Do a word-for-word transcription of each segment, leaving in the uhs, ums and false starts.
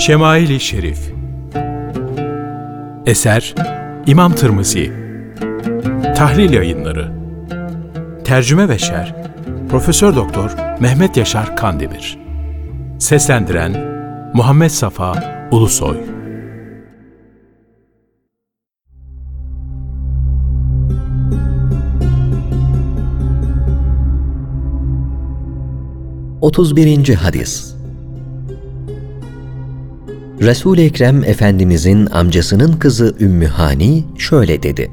Şemail-i Şerif. Eser İmam Tirmizi. Tahlil Yayınları. Tercüme ve şerh Profesör Doktor Mehmet Yaşar Kandemir. Seslendiren Muhammed Safa Ulusoy. otuz birinci Hadis. Resul-i Ekrem Efendimizin amcasının kızı Ümmü Hani şöyle dedi: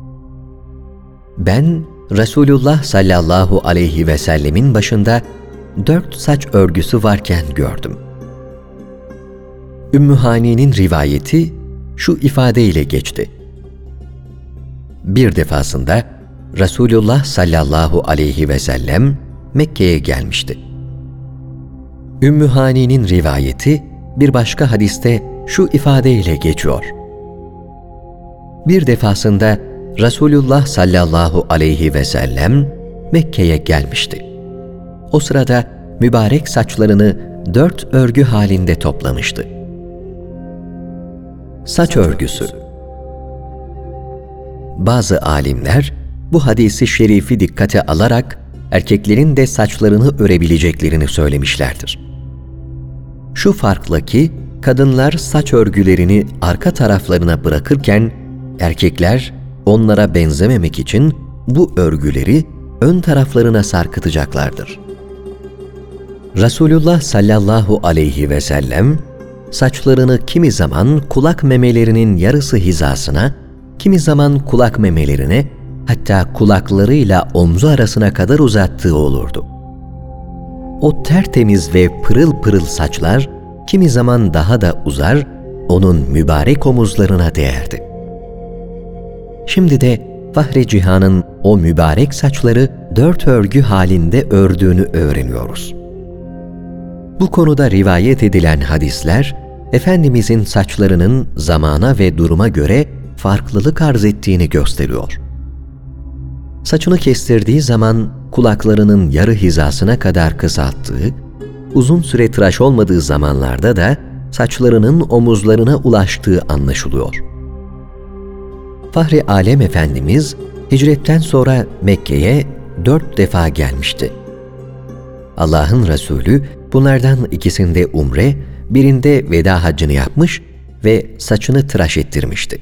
Ben Resulullah sallallahu aleyhi ve sellemin başında dört saç örgüsü varken gördüm. Ümmü Hani'nin rivayeti şu ifadeyle geçti: Bir defasında Resulullah sallallahu aleyhi ve sellem Mekke'ye gelmişti. Ümmü Hani'nin rivayeti bir başka hadiste şu ifadeyle geçiyor: Bir defasında Resulullah sallallahu aleyhi ve sellem Mekke'ye gelmişti. O sırada mübarek saçlarını dört örgü halinde toplamıştı. Saç örgüsü. Bazı alimler bu hadisi şerifi dikkate alarak erkeklerin de saçlarını örebileceklerini söylemişlerdir. Şu farkla ki kadınlar saç örgülerini arka taraflarına bırakırken erkekler onlara benzememek için bu örgüleri ön taraflarına sarkıtacaklardır. Resulullah sallallahu aleyhi ve sellem saçlarını kimi zaman kulak memelerinin yarısı hizasına, kimi zaman kulak memelerine, hatta kulaklarıyla omzu arasına kadar uzattığı olurdu. O tertemiz ve pırıl pırıl saçlar kimi zaman daha da uzar, onun mübarek omuzlarına değerdi. Şimdi de Fahri Cihan'ın o mübarek saçları dört örgü halinde ördüğünü öğreniyoruz. Bu konuda rivayet edilen hadisler, Efendimizin saçlarının zamana ve duruma göre farklılık arz ettiğini gösteriyor. Saçını kestirdiği zaman kulaklarının yarı hizasına kadar kısalttığı, uzun süre tıraş olmadığı zamanlarda da saçlarının omuzlarına ulaştığı anlaşılıyor. Fahri Alem Efendimiz hicretten sonra Mekke'ye dört defa gelmişti. Allah'ın Resulü bunlardan ikisinde umre, birinde veda haccını yapmış ve saçını tıraş ettirmişti.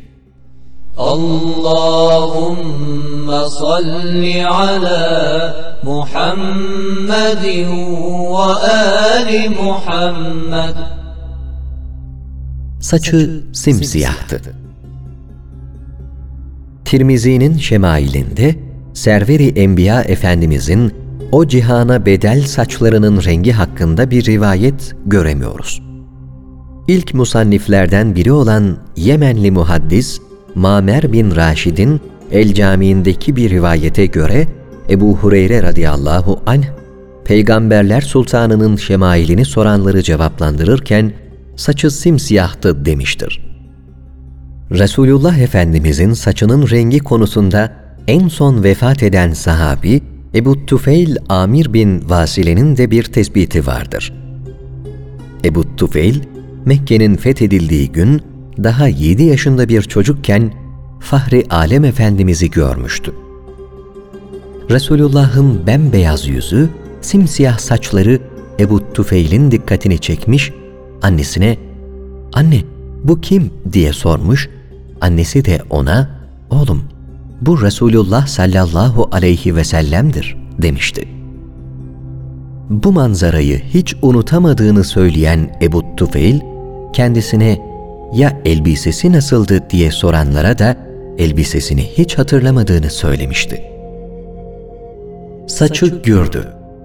Allahümme salli ala Muhammedin ve ali Muhammed. Saçı simsiyahtı. Tirmizi'nin Şemailinde Server-i Enbiya Efendimizin o cihana bedel saçlarının rengi hakkında bir rivayet göremiyoruz. İlk musanniflerden biri olan Yemenli muhaddis Mamer bin Raşid'in El Cami'indeki bir rivayete göre Ebu Hureyre radıyallahu anh, Peygamberler Sultanı'nın şemailini soranları cevaplandırırken saçı simsiyahtı demiştir. Resulullah Efendimizin saçının rengi konusunda en son vefat eden sahabi Ebu Tufeil Amir bin Vasile'nin de bir tespiti vardır. Ebu Tufeil, Mekke'nin fethedildiği gün daha yedi yaşında bir çocukken Fahri Alem Efendimiz'i görmüştü. Resulullah'ın bembeyaz yüzü, simsiyah saçları Ebu Tufeil'in dikkatini çekmiş, annesine "Anne, bu kim?" diye sormuş. Annesi de ona "Oğlum, bu Resulullah sallallahu aleyhi ve sellem'dir" demişti. Bu manzarayı hiç unutamadığını söyleyen Ebu Tufeil, kendisine "Ya elbisesi nasıldı?" diye soranlara da elbisesini hiç hatırlamadığını söylemişti. Saçı gürdü.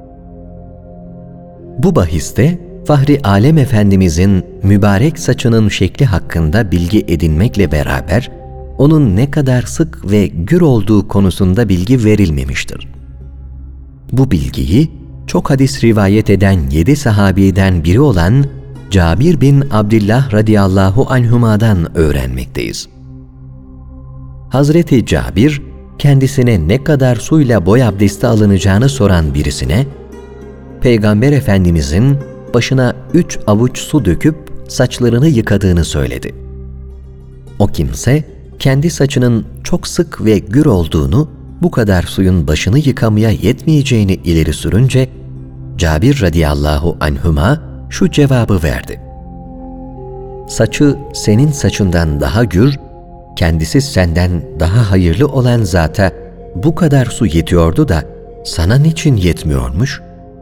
Bu bahiste Fahri Alem Efendimizin mübarek saçının şekli hakkında bilgi edinmekle beraber onun ne kadar sık ve gür olduğu konusunda bilgi verilmemiştir. Bu bilgiyi çok hadis rivayet eden yedi sahabiden biri olan Cabir bin Abdillah radıyallahu anhuma'dan öğrenmekteyiz. Hazreti Cabir, kendisine ne kadar suyla boy abdesti alınacağını soran birisine, Peygamber Efendimizin başına üç avuç su döküp saçlarını yıkadığını söyledi. O kimse, kendi saçının çok sık ve gür olduğunu, bu kadar suyun başını yıkamaya yetmeyeceğini ileri sürünce, Cabir radıyallahu anhuma şu cevabı verdi: saçı senin saçından daha gür, kendisi senden daha hayırlı olan zata bu kadar su yetiyordu da sana niçin yetmiyormuş?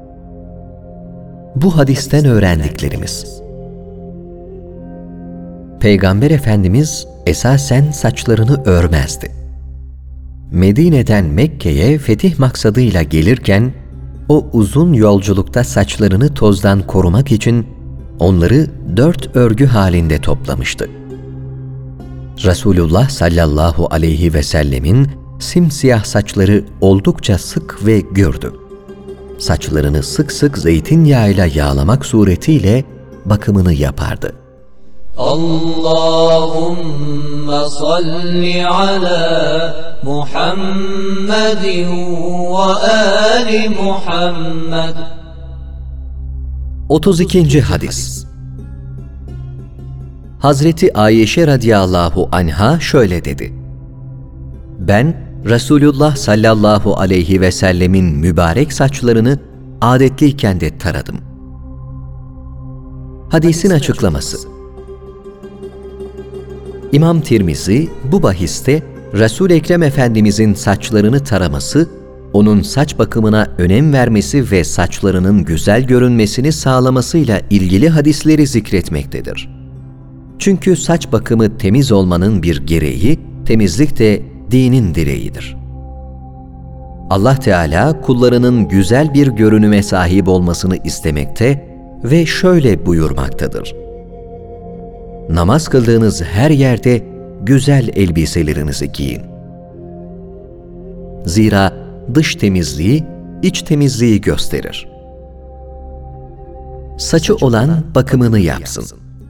Bu hadisten öğrendiklerimiz: Peygamber Efendimiz esasen saçlarını örmezdi. Medine'den Mekke'ye fetih maksadıyla gelirken, o uzun yolculukta saçlarını tozdan korumak için onları dört örgü halinde toplamıştı. Resulullah sallallahu aleyhi ve sellemin simsiyah saçları oldukça sık ve gürdü. Saçlarını sık sık zeytinyağıyla yağlamak suretiyle bakımını yapardı. Allahümme salli ala Muhammedin ve ali Muhammed. otuz ikinci hadis. Hazreti Ayşe radıyallahu anha şöyle dedi: ben Resulullah sallallahu aleyhi ve sellemin mübarek saçlarını adetliyken de taradım. Hadisin açıklaması: İmam Tirmizi bu bahiste Resul-i Ekrem Efendimizin saçlarını taraması, onun saç bakımına önem vermesi ve saçlarının güzel görünmesini sağlamasıyla ilgili hadisleri zikretmektedir. Çünkü saç bakımı temiz olmanın bir gereği, temizlik de dinin direğidir. Allah Teala kullarının güzel bir görünüme sahip olmasını istemekte ve şöyle buyurmaktadır: namaz kıldığınız her yerde güzel elbiselerinizi giyin. Zira dış temizliği, iç temizliği gösterir. Saçı olan bakımını yapsın.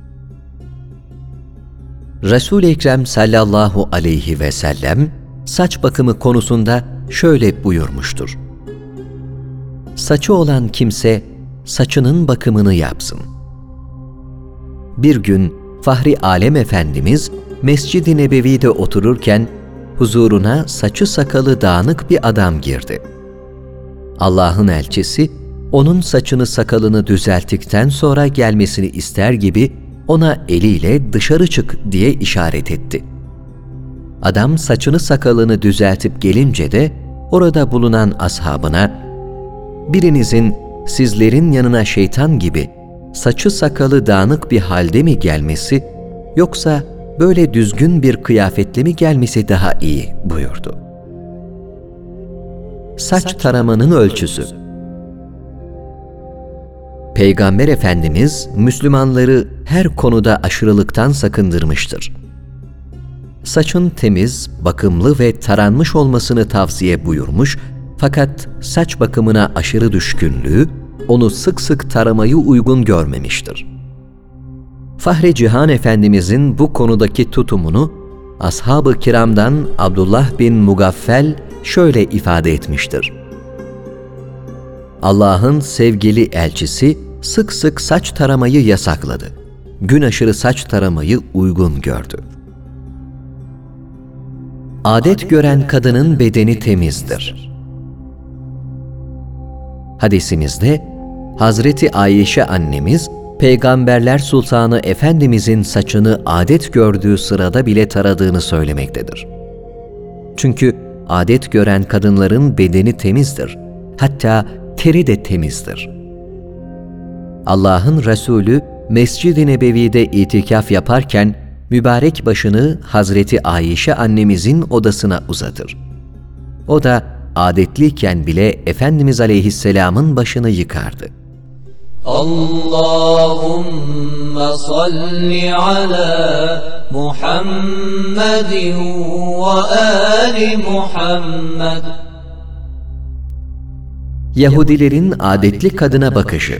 Resul-i Ekrem sallallahu aleyhi ve sellem, saç bakımı konusunda şöyle buyurmuştur: saçı olan kimse, saçının bakımını yapsın. Bir gün Fahri Alem Efendimiz, Mescid-i Nebevi'de otururken, huzuruna saçı sakalı dağınık bir adam girdi. Allah'ın elçisi, onun saçını sakalını düzelttikten sonra gelmesini ister gibi, ona eliyle dışarı çık diye işaret etti. Adam saçını sakalını düzeltip gelince de, orada bulunan ashabına, birinizin sizlerin yanına şeytan gibi, saçı sakalı dağınık bir halde mi gelmesi, yoksa böyle düzgün bir kıyafetle mi gelmesi daha iyi buyurdu. Saç taramanın ölçüsü. Peygamber Efendimiz, Müslümanları her konuda aşırılıktan sakındırmıştır. Saçın temiz, bakımlı ve taranmış olmasını tavsiye buyurmuş, fakat saç bakımına aşırı düşkünlüğü, onu sık sık taramayı uygun görmemiştir. Fahri Cihan Efendimizin bu konudaki tutumunu, ashab-ı kiramdan Abdullah bin Mugaffel şöyle ifade etmiştir: Allah'ın sevgili elçisi sık sık saç taramayı yasakladı. Gün aşırı saç taramayı uygun gördü. Adet gören kadının bedeni temizdir. Hadisimizde Hazreti Ayşe annemiz, Peygamberler Sultanı Efendimizin saçını adet gördüğü sırada bile taradığını söylemektedir. Çünkü adet gören kadınların bedeni temizdir. Hatta teri de temizdir. Allah'ın Resulü Mescid-i Nebevi'de itikaf yaparken mübarek başını Hazreti Ayşe annemizin odasına uzatır. O da adetliyken bile Efendimiz Aleyhisselam'ın başını yıkardı. Allahümme salli ala Muhammedin ve ali Muhammed. Yahudilerin adetli kadına bakışı.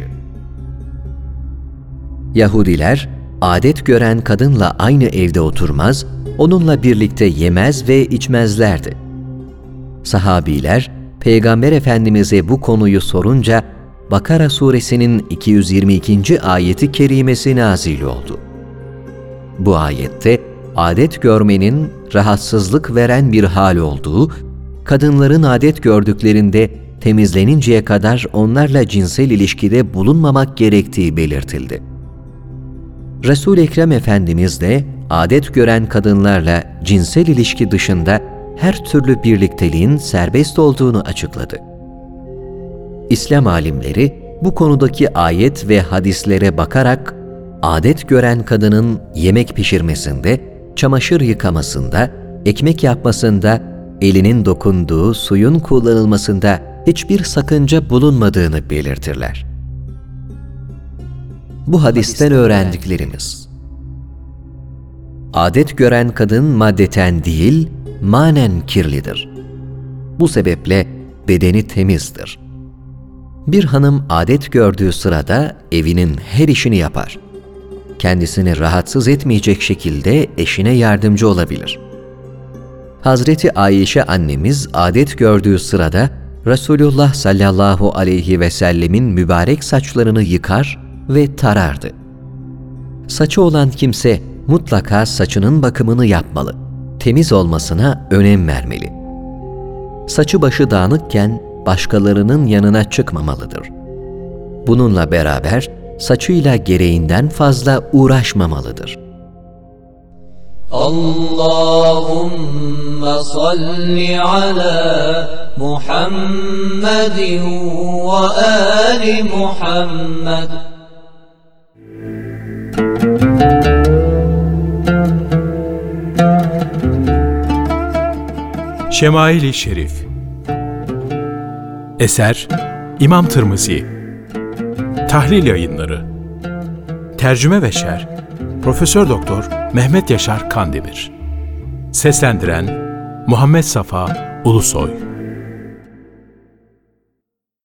Yahudiler, adet gören kadınla aynı evde oturmaz, onunla birlikte yemez ve içmezlerdi. Sahabiler, Peygamber Efendimiz'e bu konuyu sorunca, Bakara suresinin iki yüz yirmi ikinci ayeti kerimesi nazil oldu. Bu ayette adet görmenin rahatsızlık veren bir hal olduğu, kadınların adet gördüklerinde temizleninceye kadar onlarla cinsel ilişkide bulunmamak gerektiği belirtildi. Resul-i Ekrem Efendimiz de adet gören kadınlarla cinsel ilişki dışında her türlü birlikteliğin serbest olduğunu açıkladı. İslam alimleri bu konudaki ayet ve hadislere bakarak adet gören kadının yemek pişirmesinde, çamaşır yıkamasında, ekmek yapmasında, elinin dokunduğu suyun kullanılmasında hiçbir sakınca bulunmadığını belirtirler. Bu hadisten öğrendiklerimiz: adet gören kadın maddeten değil, manen kirlidir. Bu sebeple bedeni temizdir. Bir hanım adet gördüğü sırada evinin her işini yapar. Kendisini rahatsız etmeyecek şekilde eşine yardımcı olabilir. Hazreti Ayşe annemiz adet gördüğü sırada Resulullah sallallahu aleyhi ve sellemin mübarek saçlarını yıkar ve tarardı. Saçı olan kimse mutlaka saçının bakımını yapmalı, temiz olmasına önem vermeli. Saçı başı dağınıkken başkalarının yanına çıkmamalıdır. Bununla beraber saçıyla gereğinden fazla uğraşmamalıdır. Allahümme salli ala Muhammedin ve ali Muhammed. Şemail-i Şerif. Eser İmam Tirmizi. Tahlil Yayınları. Tercüme ve şerh Profesör Doktor Mehmet Yaşar Kandemir. Seslendiren Muhammed Safa Ulusoy.